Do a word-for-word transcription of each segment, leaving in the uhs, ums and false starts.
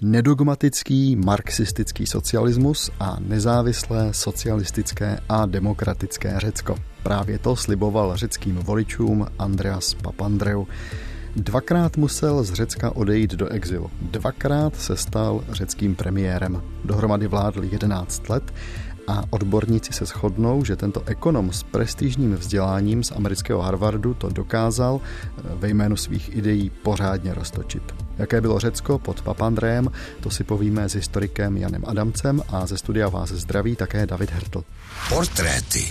Nedogmatický marxistický socialismus a nezávislé socialistické a demokratické Řecko. Právě to sliboval řeckým voličům Andreas Papandreou. Dvakrát musel z Řecka odejít do exilu. Dvakrát se stal řeckým premiérem. Dohromady vládl jedenáct let a odborníci se shodnou, že tento ekonom s prestižním vzděláním z amerického Harvardu to dokázal ve jménu svých ideí pořádně roztočit. Jaké bylo Řecko pod Papandreem, to si povíme s historikem Janem Adamcem a ze studia vás zdraví také David Hertl. Portréty.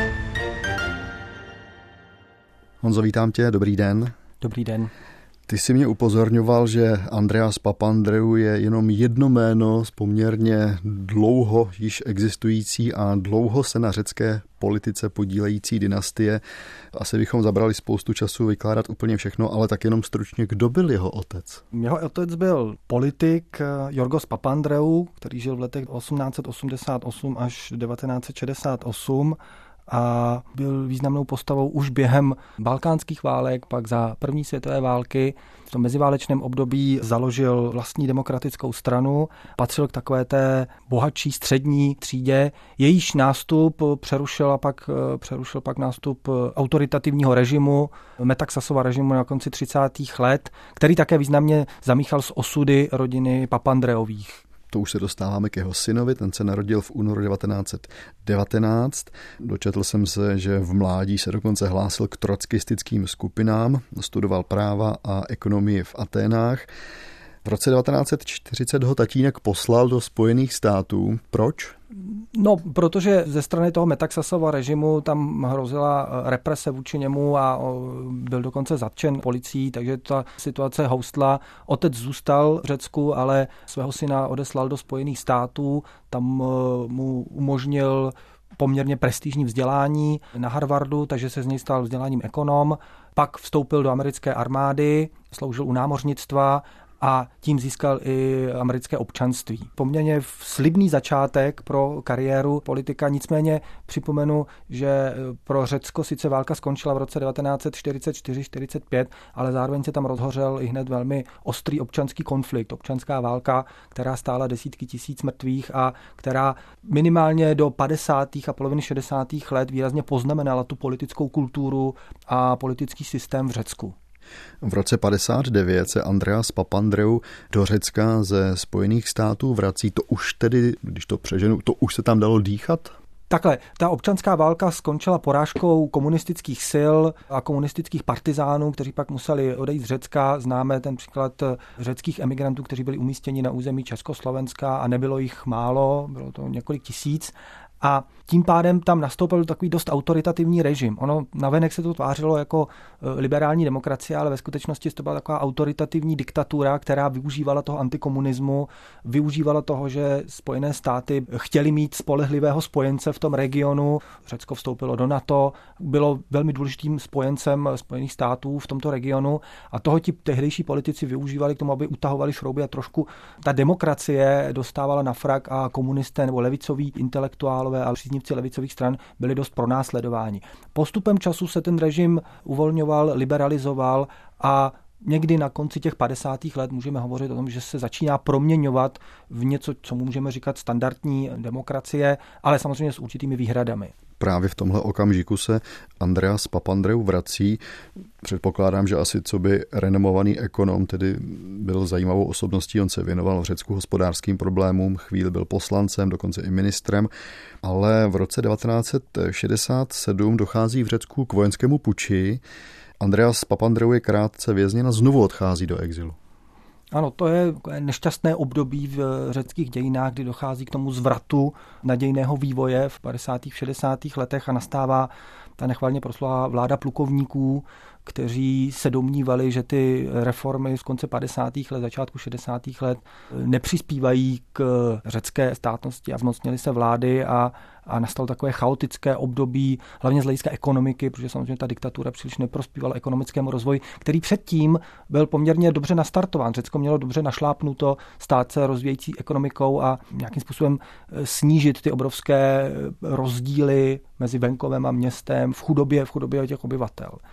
Honzo, vítám tě, dobrý den. Dobrý den. Ty jsi mě upozorňoval, že Andreas Papandreou je jenom jedno jméno z poměrně dlouho již existující a dlouho se na řecké politice podílející dynastie. Asi bychom zabrali spoustu času vykládat úplně všechno, ale tak jenom stručně, kdo byl jeho otec? Jeho otec byl politik Yorgos Papandreou, který žil v letech osmnáct set osmdesát osm až devatenáct set šedesát osm. A byl významnou postavou už během balkánských válek, pak za první světové války. V tom meziválečném období založil vlastní demokratickou stranu, patřil k takové té bohatší střední třídě. Jejíž nástup přerušil, a pak, přerušil pak nástup autoritativního režimu, Metaxasova režimu na konci třicátých let, který také významně zamíchal s osudy rodiny Papandreových. To už se dostáváme k jeho synovi, ten se narodil v únoru devatenáct set devatenáct. Dočetl jsem se, že v mládí se dokonce hlásil k trotskistickým skupinám, studoval práva a ekonomii v Aténách. V roce devatenáct set čtyřicet ho tatínek poslal do Spojených států. Proč? No, protože ze strany toho Metaxasova režimu tam hrozila represe vůči němu a byl dokonce zatčen policií, takže ta situace houstla. Otec zůstal v Řecku, ale svého syna odeslal do Spojených států, tam mu umožnil poměrně prestižní vzdělání na Harvardu, takže se z něj stal vzděláním ekonom. Pak vstoupil do americké armády, sloužil u námořnictva a tím získal i americké občanství. Poměrně slibný začátek pro kariéru politika, nicméně připomenu, že pro Řecko sice válka skončila v roce devatenáct set čtyřicet čtyři čtyřicet pět, ale zároveň se tam rozhořel i hned velmi ostrý občanský konflikt, občanská válka, která stála desítky tisíc mrtvých a která minimálně do padesátých a poloviny šedesátých let výrazně poznamenala tu politickou kulturu a politický systém v Řecku. V roce padesát devět se Andreas Papandreou do Řecka ze Spojených států vrací. To už tedy, když to přeženu, to už se tam dalo dýchat? Takhle, ta občanská válka skončila porážkou komunistických sil a komunistických partizánů, kteří pak museli odejít z Řecka. Známe ten příklad řeckých emigrantů, kteří byli umístěni na území Československa a nebylo jich málo, bylo to několik tisíc. A tím pádem tam nastoupil takový dost autoritativní režim. Ono navenek se to tvářilo jako liberální demokracie, ale ve skutečnosti to byla taková autoritativní diktatura, která využívala toho antikomunismu, využívala toho, že Spojené státy chtěli mít spolehlivého spojence v tom regionu. Řecko vstoupilo do NATO, bylo velmi důležitým spojencem Spojených států v tomto regionu a toho ti tehdejší politici využívali k tomu, aby utahovali šrouby a trošku ta demokracie dostávala na frak a komunisté nebo levicoví intelektuálové a příznivci levicových stran byli dost pronásledováni. Postupem času se ten režim uvolňoval, liberalizoval a někdy na konci těch padesátých let můžeme hovořit o tom, že se začíná proměňovat v něco, co můžeme říkat standardní demokracie, ale samozřejmě s určitými výhradami. Právě v tomhle okamžiku se Andreas Papandreou vrací. Předpokládám, že asi co by renomovaný ekonom, tedy byl zajímavou osobností, on se věnoval v Řecku hospodářským problémům, chvíli byl poslancem, dokonce i ministrem, ale v roce devatenáct set šedesát sedm dochází v Řecku k vojenskému puči. Andreas Papandreou je krátce vězněn a znovu odchází do exilu. Ano, to je nešťastné období v řeckých dějinách, kdy dochází k tomu zvratu nadějného vývoje v padesátých šedesátých letech a nastává ta nechvalně proslulá vláda plukovníků, kteří se domnívali, že ty reformy z konce padesátých let, začátku šedesátých let nepřispívají k řecké státnosti a zmocnili se vlády a, a nastalo takové chaotické období, hlavně z hlediska ekonomiky, protože samozřejmě ta diktatura příliš neprospívala ekonomickému rozvoji, který předtím byl poměrně dobře nastartován. Řecko mělo dobře našlápnuto stát se rozvíjející ekonomikou a nějakým způsobem snížit ty obrovské rozdíly mezi venkovem a městem v chudobě, v chudobě těch obyvatel.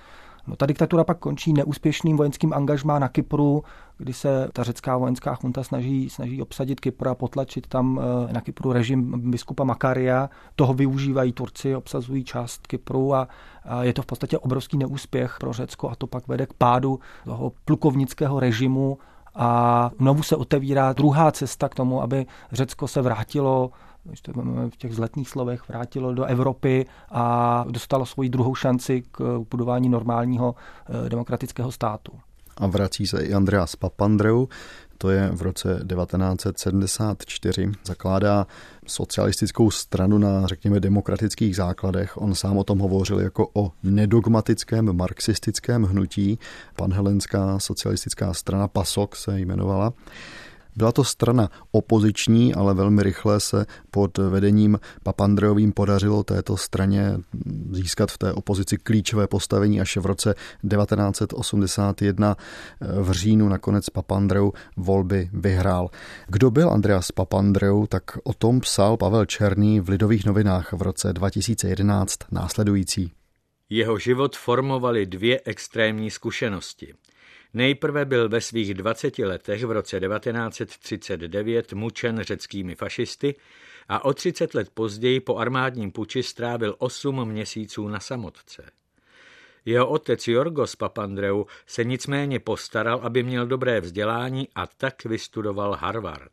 No, ta diktatura pak končí neúspěšným vojenským angažmá na Kypru, kdy se ta řecká vojenská chunta snaží, snaží obsadit Kypr a potlačit tam na Kypru režim biskupa Makaria. Toho využívají Turci, obsazují část Kypru a, a je to v podstatě obrovský neúspěch pro Řecko a to pak vede k pádu toho plukovnického režimu a znovu se otevírá druhá cesta k tomu, aby Řecko se vrátilo, když to v těch vzletných slovech, vrátilo do Evropy a dostalo svoji druhou šanci k budování normálního demokratického státu. A vrací se i Andreas Papandreou, to je v roce devatenáct set sedmdesát čtyři, zakládá socialistickou stranu na, řekněme, demokratických základech. On sám o tom hovořil jako o nedogmatickém marxistickém hnutí. Panhelenská socialistická strana PASOK se jmenovala. Byla to strana opoziční, ale velmi rychle se pod vedením Papandreovým podařilo této straně získat v té opozici klíčové postavení až v roce devatenáct set osmdesát jedna v říjnu nakonec Papandreou volby vyhrál. Kdo byl Andreas Papandreou, tak o tom psal Pavel Černý v Lidových novinách v roce dva tisíce jedenáct následující. Jeho život formovaly dvě extrémní zkušenosti. Nejprve byl ve svých dvaceti letech v roce devatenáct set třicet devět mučen řeckými fašisty a o třicet let později po armádním puči strávil osm měsíců na samotce. Jeho otec Jorgos Papandreou se nicméně postaral, aby měl dobré vzdělání a tak vystudoval Harvard.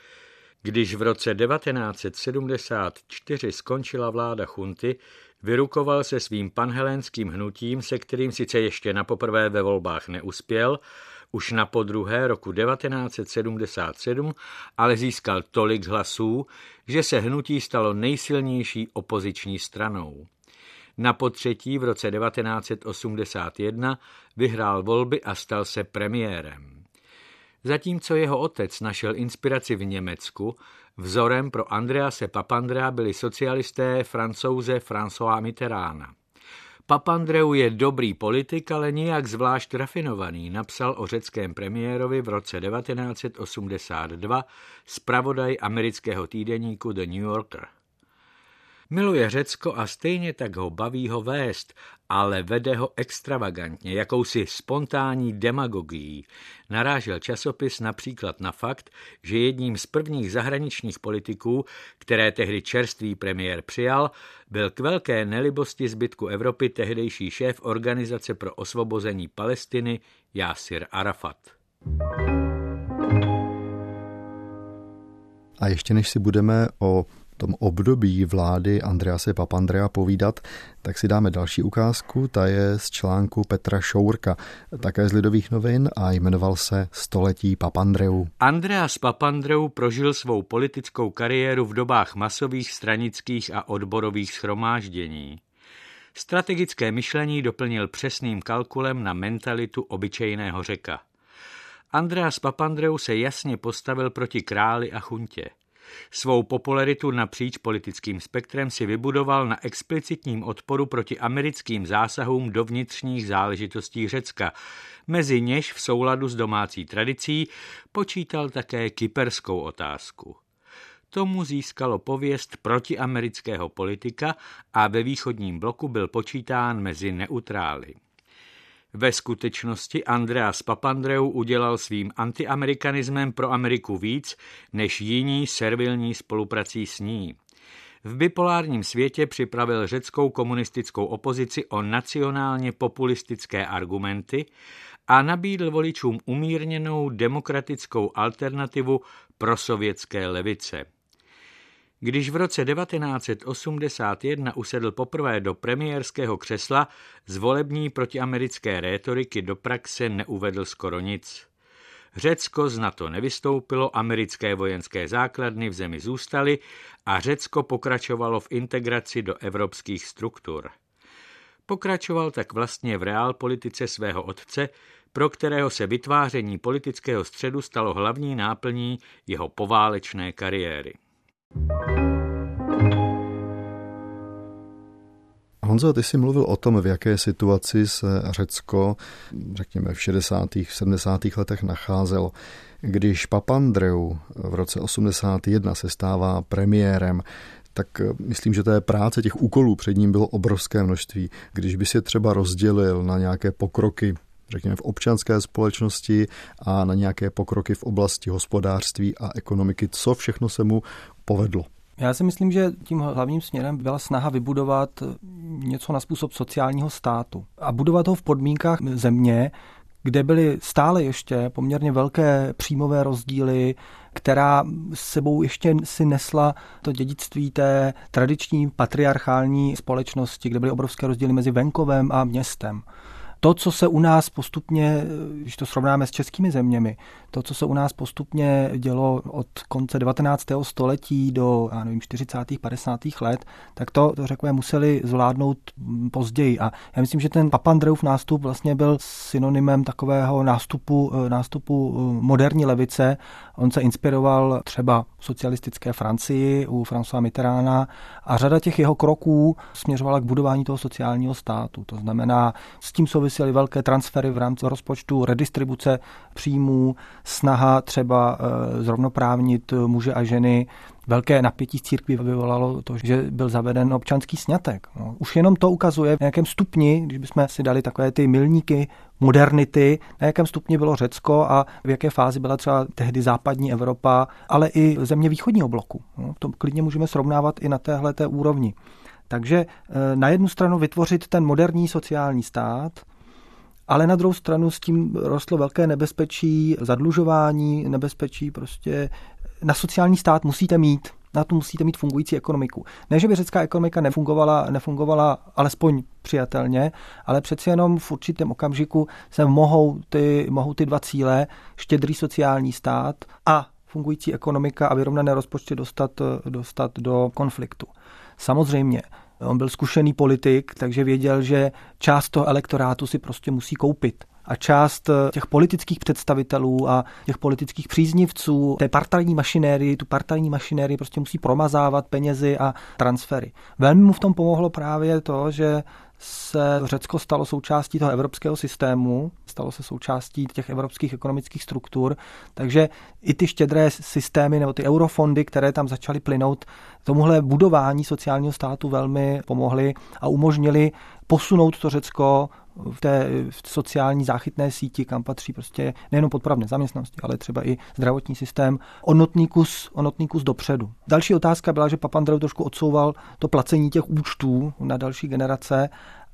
Když v roce devatenáct set sedmdesát čtyři skončila vláda chunty, vyrukoval se svým panhelenským hnutím, se kterým sice ještě napoprvé ve volbách neuspěl, už na podruhé roku devatenáct set sedmdesát sedm, ale získal tolik hlasů, že se hnutí stalo nejsilnější opoziční stranou. Na potřetí v roce devatenáct set osmdesát jedna vyhrál volby a stal se premiérem. Zatímco jeho otec našel inspiraci v Německu, vzorem pro Andrease Papandrea byli socialisté Francouze Françoise Mitterranda. Papandreou je dobrý politik, ale nijak zvlášť rafinovaný, napsal o řeckém premiérovi v roce devatenáct set osmdesát dva zpravodaj amerického týdeníku The New Yorker. Miluje Řecko a stejně tak ho baví ho vést, ale vede ho extravagantně, jakousi spontánní demagogií. Narážel časopis například na fakt, že jedním z prvních zahraničních politiků, které tehdy čerstvý premiér přijal, byl k velké nelibosti zbytku Evropy tehdejší šéf Organizace pro osvobození Palestiny Jásir Arafat. A ještě než si budeme o tom období vlády Andrease Papandrea povídat, tak si dáme další ukázku, ta je z článku Petra Šourka, také z Lidových novin a jmenoval se Století Papandreou. Andreas Papandreou prožil svou politickou kariéru v dobách masových stranických a odborových shromáždění. Strategické myšlení doplnil přesným kalkulem na mentalitu obyčejného Řeka. Andreas Papandreou se jasně postavil proti králi a chuntě. Svou popularitu napříč politickým spektrem si vybudoval na explicitním odporu proti americkým zásahům do vnitřních záležitostí Řecka, mezi něž v souladu s domácí tradicí počítal také kyperskou otázku. Tomu získalo pověst protiamerického politika a ve východním bloku byl počítán mezi neutrály. Ve skutečnosti Andreas Papandreou udělal svým antiamerikanismem pro Ameriku víc, než jiní servilní spoluprací s ní. V bipolárním světě připravil řeckou komunistickou opozici o nacionálně populistické argumenty a nabídl voličům umírněnou demokratickou alternativu pro sovětské levice. Když v roce devatenáct set osmdesát jedna usedl poprvé do premiérského křesla, z volební protiamerické rétoriky do praxe neuvedl skoro nic. Řecko z NATO nevystoupilo, americké vojenské základny v zemi zůstaly a Řecko pokračovalo v integraci do evropských struktur. Pokračoval tak vlastně v reálpolitice svého otce, pro kterého se vytváření politického středu stalo hlavní náplní jeho poválečné kariéry. Honzo, ty jsi mluvil o tom, v jaké situaci se Řecko, řekněme v šedesátých, sedmdesátých letech nacházelo. Když Papandreou v roce osmdesát jedna se stává premiérem, tak myslím, že té práce, těch úkolů před ním bylo obrovské množství. Když by si třeba rozdělil na nějaké pokroky, řekněme v občanské společnosti a na nějaké pokroky v oblasti hospodářství a ekonomiky, co všechno se mu povedlo. Já si myslím, že tím hlavním směrem byla snaha vybudovat něco na způsob sociálního státu a budovat ho v podmínkách země, kde byly stále ještě poměrně velké příjmové rozdíly, která s sebou ještě si nesla to dědictví té tradiční patriarchální společnosti, kde byly obrovské rozdíly mezi venkovem a městem. To, co se u nás postupně, když to srovnáme s českými zeměmi, to, co se u nás postupně dělo od konce devatenáctého století do, já nevím, čtyřicátých, padesátých let, tak to, to řekněme, museli zvládnout později. A já myslím, že ten Papandreův nástup vlastně byl synonymem takového nástupu, nástupu moderní levice. On se inspiroval třeba v socialistické Francii u Françoise Mitterranda a řada těch jeho kroků směřovala k budování toho sociálního státu. To znamená, s tím souvisely velké transfery v rámci rozpočtu, redistribuce příjmů, snaha třeba zrovnoprávnit muže a ženy. Velké napětí z církví vyvolalo to, že byl zaveden občanský sňatek. No, už jenom to ukazuje, v nějakém stupni, když bychom si dali takové ty milníky modernity, na jakém stupni bylo Řecko a v jaké fázi byla třeba tehdy západní Evropa, ale i země východního bloku. No, to klidně můžeme srovnávat i na téhleté úrovni. Takže na jednu stranu vytvořit ten moderní sociální stát, ale na druhou stranu s tím rostlo velké nebezpečí zadlužování, nebezpečí prostě na sociální stát musíte mít, na to musíte mít fungující ekonomiku. Ne, že by řecká ekonomika nefungovala, nefungovala alespoň přijatelně, ale přeci jenom v určitém okamžiku se mohou ty, mohou ty dva cíle, štědrý sociální stát a fungující ekonomika a vyrovnané rozpočty dostat, dostat do konfliktu. Samozřejmě, on byl zkušený politik, takže věděl, že část toho elektorátu si prostě musí koupit. A část těch politických představitelů a těch politických příznivců té partajní mašinérii, tu partajní mašinérii prostě musí promazávat penězi a transfery. Velmi mu v tom pomohlo právě to, že se Řecko stalo součástí toho evropského systému, stalo se součástí těch evropských ekonomických struktur, takže i ty štědré systémy nebo ty eurofondy, které tam začaly plynout, tomuhle budování sociálního státu velmi pomohly a umožnili posunout to Řecko v té v sociální záchytné síti, kam patří prostě nejenom podpora v nezaměstnanosti, ale třeba i zdravotní systém, o notný kus, o notný kus dopředu. Další otázka byla, že Papandreou trošku odsouval to placení těch účtů na další generace,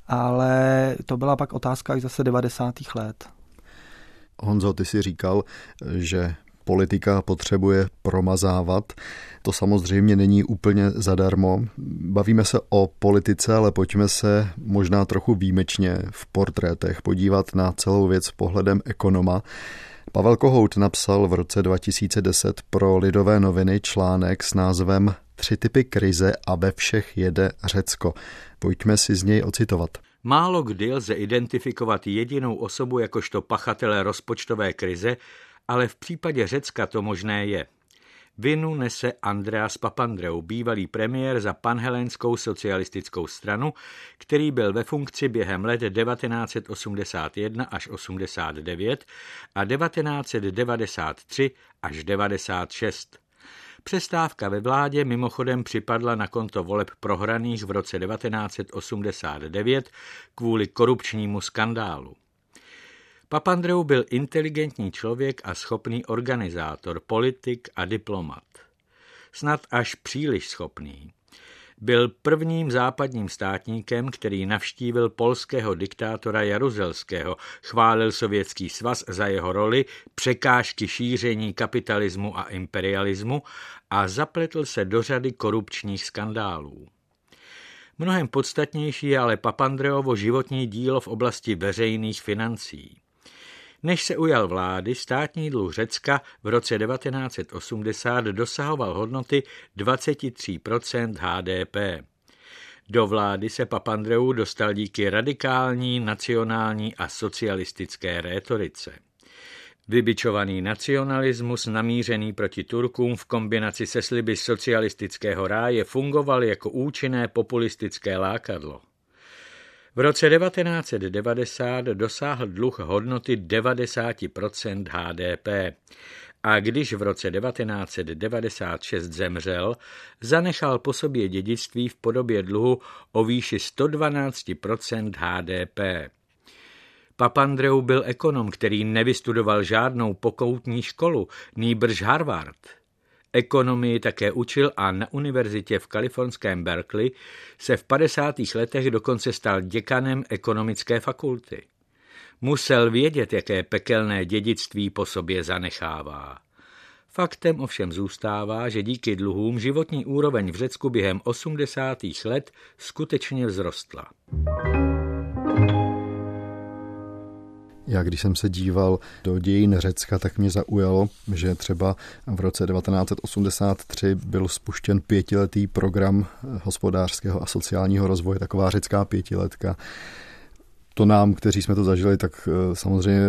ale to byla pak otázka i zase devadesátých let. Honzo, ty si říkal, že politika potřebuje promazávat. To samozřejmě není úplně zadarmo. Bavíme se o politice, ale pojďme se možná trochu výjimečně v portrétech podívat na celou věc pohledem ekonoma. Pavel Kohout napsal v roce dva tisíce deset pro Lidové noviny článek s názvem Tři typy krize a ve všech jede Řecko. Pojďme si z něj ocitovat. Málo kdy lze identifikovat jedinou osobu jakožto pachatele rozpočtové krize, ale v případě Řecka to možné je. Vinu nese Andreas Papandreou, bývalý premiér za panhelenskou socialistickou stranu, který byl ve funkci během let devatenáct set osmdesát jedna až osmdesát devět a devatenáct set devadesát tři až devadesát šest. Přestávka ve vládě mimochodem připadla na konto voleb prohraných v roce devatenáct set osmdesát devět kvůli korupčnímu skandálu. Papandreou byl inteligentní člověk a schopný organizátor, politik a diplomat. Snad až příliš schopný. Byl prvním západním státníkem, který navštívil polského diktátora Jaruzelského, chválil Sovětský svaz za jeho roli, překážky šíření kapitalismu a imperialismu a zapletl se do řady korupčních skandálů. Mnohem podstatnější je ale Papandreovo životní dílo v oblasti veřejných financí. Než se ujal vlády, státní dluh Řecka v roce devatenáct set osmdesát dosahoval hodnoty dvacet tři procent H D P. Do vlády se Papandreou dostal díky radikální, nacionální a socialistické rétorice. Vybičovaný nacionalismus namířený proti Turkům v kombinaci se sliby socialistického ráje fungoval jako účinné populistické lákadlo. V roce devatenáct set devadesát dosáhl dluh hodnoty devadesát procent H D P a když v roce devatenáct set devadesát šest zemřel, zanechal po sobě dědictví v podobě dluhu o výši sto dvanáct procent H D P. Papandreou byl ekonom, který nevystudoval žádnou pokoutní školu, nýbrž Harvard. Ekonomii také učil a na univerzitě v kalifornském Berkeley se v padesátých letech dokonce stal děkanem ekonomické fakulty. Musel vědět, jaké pekelné dědictví po sobě zanechává. Faktem ovšem zůstává, že díky dluhům životní úroveň v Řecku během osmdesátých let skutečně vzrostla. Já když jsem se díval do dějin Řecka, tak mě zaujalo, že třeba v roce devatenáct set osmdesát tři byl spuštěn pětiletý program hospodářského a sociálního rozvoje, taková řecká pětiletka. To nám, kteří jsme to zažili, tak samozřejmě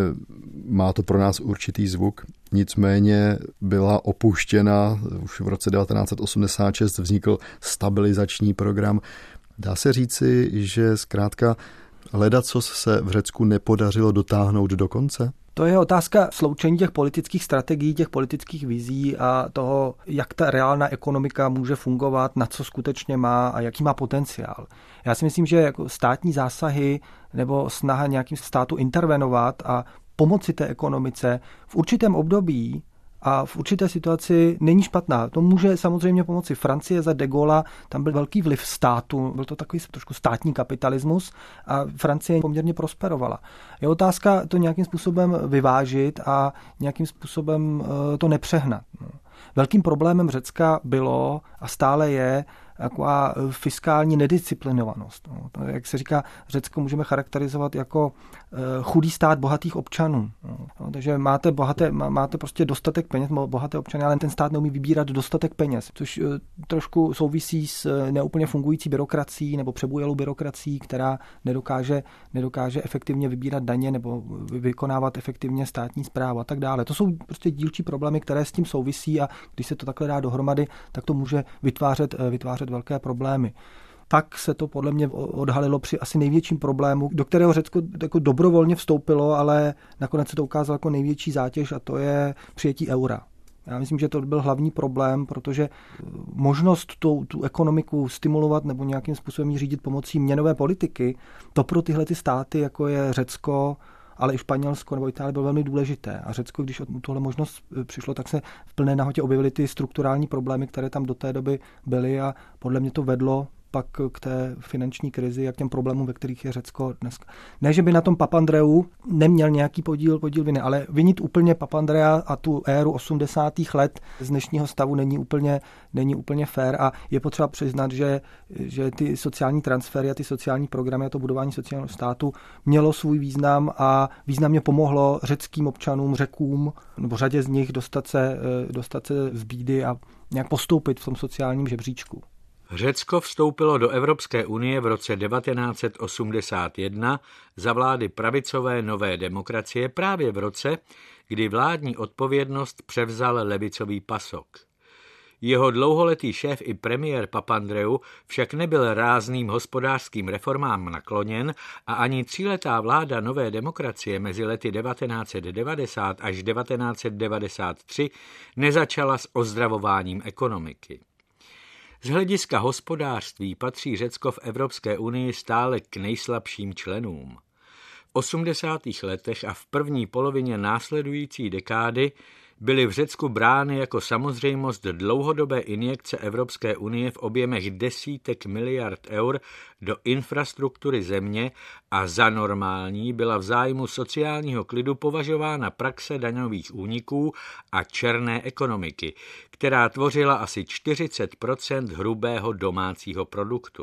má to pro nás určitý zvuk. Nicméně byla opuštěna, už v roce devatenáct set osmdesát šest vznikl stabilizační program. Dá se říci, že zkrátka ledacos se v Řecku nepodařilo dotáhnout do konce? To je otázka sloučení těch politických strategií, těch politických vizí a toho, jak ta reálná ekonomika může fungovat, na co skutečně má a jaký má potenciál. Já si myslím, že jako státní zásahy nebo snaha nějakým státu intervenovat a pomoci té ekonomice v určitém období a v určité situaci není špatná. To může samozřejmě pomoci. Francie za de Gaulle'a, tam byl velký vliv státu, byl to takový trošku státní kapitalismus a Francie poměrně prosperovala. Je otázka to nějakým způsobem vyvážit a nějakým způsobem to nepřehnat. Velkým problémem Řecka bylo a stále je taková fiskální nedisciplinovanost. No, to, jak se říká, Řecko můžeme charakterizovat jako chudý stát bohatých občanů. No, takže máte, bohaté, máte prostě dostatek peněz, bohaté občany, ale ten stát neumí vybírat dostatek peněz, což trošku souvisí s neúplně fungující byrokracií nebo přebujelou byrokracií, která nedokáže, nedokáže efektivně vybírat daně nebo vykonávat efektivně státní správu a tak dále. To jsou prostě dílčí problémy, které s tím souvisí a když se to takhle dá dohromady, tak to může vytvářet, vytvářet velké problémy. Tak se to podle mě odhalilo při asi největším problému, do kterého Řecko jako dobrovolně vstoupilo, ale nakonec se to ukázalo jako největší zátěž a to je přijetí eura. Já myslím, že to byl hlavní problém, protože možnost tu, tu ekonomiku stimulovat nebo nějakým způsobem ji řídit pomocí měnové politiky, to pro tyhle ty státy, jako je Řecko, ale i Španělsko nebo Itálie, bylo velmi důležité. A Řecko, když o tuhle možnost přišlo, tak se v plné nahotě objevily ty strukturální problémy, které tam do té doby byly a podle mě to vedlo pak k té finanční krizi a k těm problémům, ve kterých je Řecko dneska. Ne, že by na tom Papandreou neměl nějaký podíl, podíl viny, ale vinit úplně Papandrea a tu éru osmdesátých let z dnešního stavu není úplně, není úplně fair a je potřeba přiznat, že, že ty sociální transfery a ty sociální programy a to budování sociálního státu mělo svůj význam a významně pomohlo řeckým občanům, Řekům, nebo řadě z nich dostat se, dostat se z bídy a nějak postoupit v tom sociálním žebříčku. Řecko vstoupilo do Evropské unie v roce devatenáct set osmdesát jedna za vlády pravicové Nové demokracie právě v roce, kdy vládní odpovědnost převzal levicový PASOK. Jeho dlouholetý šéf i premiér Papandreou však nebyl rázným hospodářským reformám nakloněn a ani tříletá vláda Nové demokracie mezi lety devatenáct set devadesát až devatenáct set devadesát tři nezačala s ozdravováním ekonomiky. Z hlediska hospodářství patří Řecko v Evropské unii stále k nejslabším členům. V osmdesátých letech a v první polovině následující dekády byly v Řecku brány jako samozřejmost dlouhodobé injekce Evropské unie v objemech desítek miliard eur do infrastruktury země a za normální byla v zájmu sociálního klidu považována praxe daňových úniků a černé ekonomiky, která tvořila asi čtyřicet procent hrubého domácího produktu.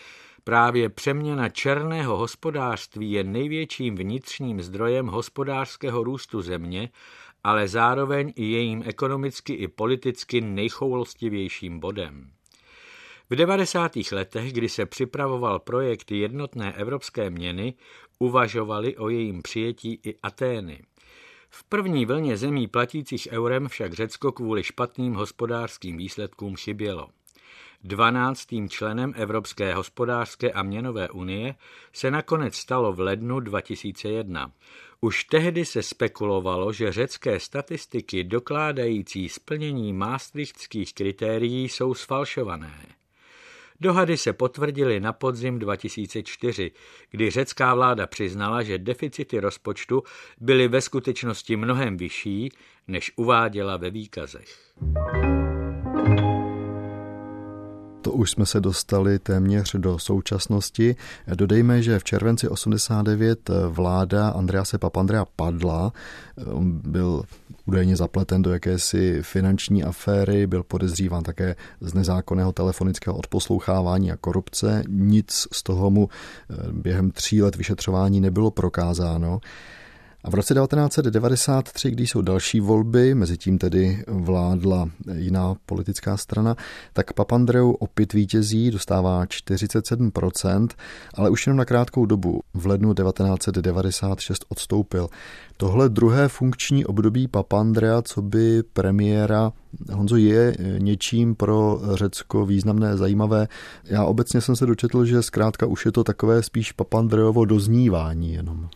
Právě přeměna černého hospodářství je největším vnitřním zdrojem hospodářského růstu země, ale zároveň i jejím ekonomicky i politicky nejchoulostivějším bodem. V devadesátých letech, kdy se připravoval projekt jednotné evropské měny, uvažovali o jejím přijetí i Atény. V první vlně zemí platících eurem však Řecko kvůli špatným hospodářským výsledkům chybělo. Dvanáctým členem Evropské hospodářské a měnové unie se nakonec stalo v lednu dva tisíce jedna. Už tehdy se spekulovalo, že řecké statistiky dokládající splnění maastrichtských kritérií jsou sfalšované. Dohady se potvrdily na podzim dva tisíce čtyři, kdy řecká vláda přiznala, že deficity rozpočtu byly ve skutečnosti mnohem vyšší, než uváděla ve výkazech. To už jsme se dostali téměř do současnosti. Dodejme, že v červenci osmdesát devět vláda Andrease Papandrea padla. On byl údajně zapleten do jakési finanční aféry, byl podezříván také z nezákonného telefonického odposlouchávání a korupce. Nic z toho mu během tří let vyšetřování nebylo prokázáno. A v roce devatenáct set devadesát tři, když jsou další volby, mezi tím tedy vládla jiná politická strana, tak Papandreou opět vítězí, dostává čtyřicet sedm procent, ale už jenom na krátkou dobu. V lednu devatenáct set devadesát šest odstoupil. Tohle druhé funkční období Papandrea, co by premiéra, Honzo, je něčím pro Řecko významné, zajímavé. Já obecně jsem se dočetl, že zkrátka už je to takové spíš Papandreovo doznívání jenom.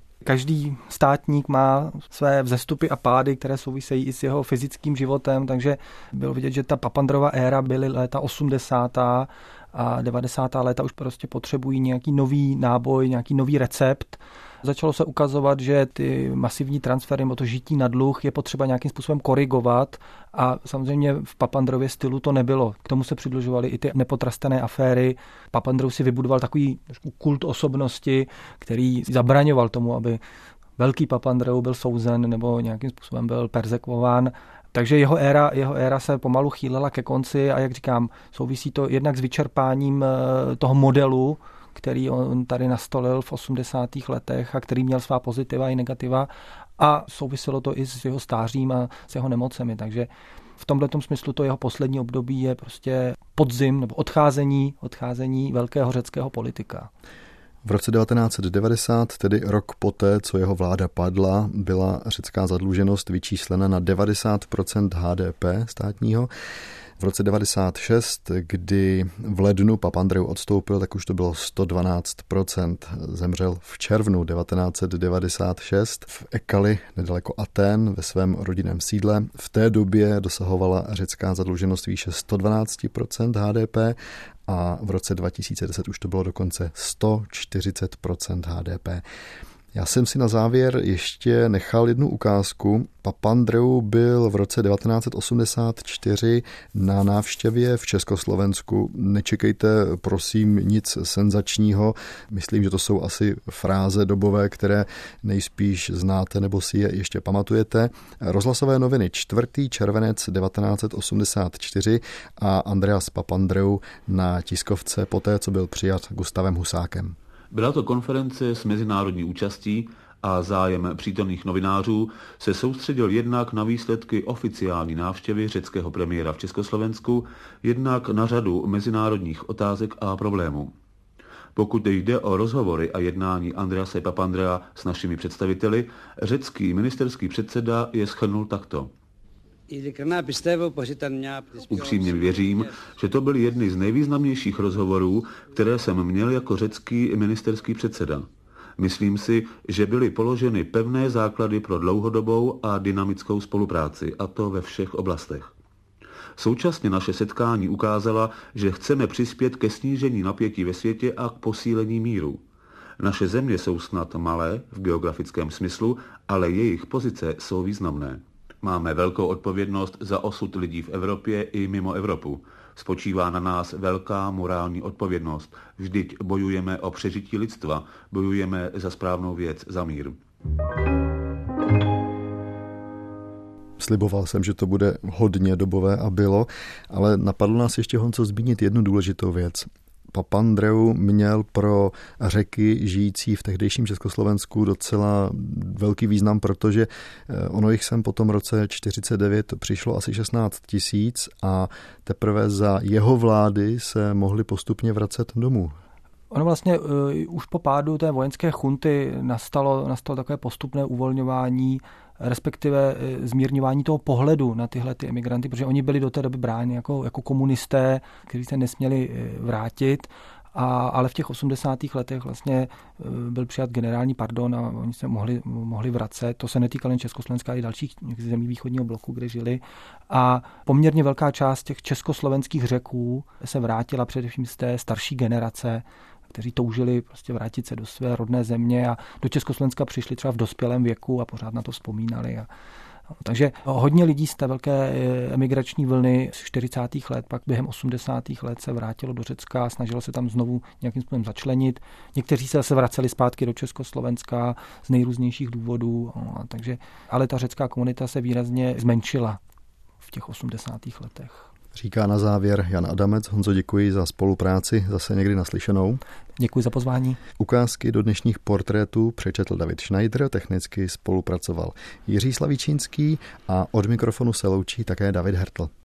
Každý státník má své vzestupy a pády, které souvisejí i s jeho fyzickým životem, takže bylo vidět, že ta Papandreova éra byly léta osmdesátá a devadesátá léta už prostě potřebují nějaký nový náboj, nějaký nový recept. Začalo se ukazovat, že ty masivní transfery, o to žití na dluh je potřeba nějakým způsobem korigovat a samozřejmě v Papandreově stylu to nebylo. K tomu se přidlužovaly i ty nepotrastené aféry. Papandreou si vybudoval takový kult osobnosti, který zabraňoval tomu, aby velký Papandreou byl souzen nebo nějakým způsobem byl perzekvován. Takže jeho éra, jeho éra se pomalu chýlela ke konci a jak říkám, souvisí to jednak s vyčerpáním toho modelu, který on tady nastolil v osmdesátých letech a který měl svá pozitiva i negativa a souviselo to i s jeho stářím a s jeho nemocemi. Takže v tomto smyslu to jeho poslední období je prostě podzim nebo odcházení, odcházení velkého řeckého politika. V roce devatenáct set devadesát, tedy rok poté, co jeho vláda padla, byla řecká zadluženost vyčíslena na devadesát procent H D P státního. V roce devadesát šest, kdy v lednu Papandreou odstoupil, tak už to bylo sto dvanáct procent. Zemřel v červnu devatenáct set devadesát šest v Ekali, nedaleko Athén, ve svém rodinném sídle. V té době dosahovala řecká zadluženost výše sto dvanáct procent H D P a v roce dva tisíce deset už to bylo dokonce sto čtyřicet procent H D P. Já jsem si na závěr ještě nechal jednu ukázku. Papandreou byl v roce devatenáct set osmdesát čtyři na návštěvě v Československu. Nečekejte, prosím, nic senzačního. Myslím, že to jsou asi fráze dobové, které nejspíš znáte nebo si je ještě pamatujete. Rozhlasové noviny čtvrtý červenec devatenáct set osmdesát čtyři a Andreas Papandreou na tiskovce poté, co byl přijat Gustavem Husákem. Byla to konference s mezinárodní účastí a zájem přítomných novinářů se soustředil jednak na výsledky oficiální návštěvy řeckého premiéra v Československu, jednak na řadu mezinárodních otázek a problémů. Pokud jde o rozhovory a jednání Andrease Papandrea s našimi představiteli, řecký ministerský předseda je shrnul takto. Upřímně věřím, že to byly jedny z nejvýznamnějších rozhovorů, které jsem měl jako řecký ministerský předseda. Myslím si, že byly položeny pevné základy pro dlouhodobou a dynamickou spolupráci, a to ve všech oblastech. Současně naše setkání ukázala, že chceme přispět ke snížení napětí ve světě a k posílení míru. Naše země jsou snad malé v geografickém smyslu, ale jejich pozice jsou významné. Máme velkou odpovědnost za osud lidí v Evropě i mimo Evropu. Spočívá na nás velká morální odpovědnost. Vždyť bojujeme o přežití lidstva, bojujeme za správnou věc, za mír. Sliboval jsem, že to bude hodně dobové a bylo, ale napadlo nás ještě, Honco, zmínit jednu důležitou věc. Papandreou měl pro Řeky žijící v tehdejším Československu docela velký význam, protože ono jich sem po tom roce čtyřicet devět přišlo asi šestnáct tisíc a teprve za jeho vlády se mohli postupně vracet domů. Ono vlastně uh, už po pádu té vojenské chunty nastalo, nastalo takové postupné uvolňování, respektive zmírňování toho pohledu na tyhle ty emigranty, protože oni byli do té doby bráni jako, jako komunisté, kteří se nesměli vrátit. A, ale v těch osmdesátých letech vlastně byl přijat generální pardon a oni se mohli, mohli vracet. To se netýkalo jen Československa, i dalších zemí východního bloku, kde žili. A poměrně velká část těch československých Řeků se vrátila především z té starší generace, kteří toužili prostě vrátit se do své rodné země a do Československa přišli třeba v dospělém věku a pořád na to vzpomínali. A, takže hodně lidí z té velké emigrační vlny z čtyřicátých let, pak během osmdesátých let se vrátilo do Řecka a snažilo se tam znovu nějakým způsobem začlenit. Někteří se zase vraceli zpátky do Československa z nejrůznějších důvodů, takže, ale ta řecká komunita se výrazně zmenšila v těch osmdesátých letech. Říká na závěr Jan Adamec. Honzo, děkuji za spolupráci, zase někdy naslyšenou. Děkuji za pozvání. Ukázky do dnešních portrétů přečetl David Schneider, technicky spolupracoval Jiří Slavičínský a od mikrofonu se loučí také David Hertl.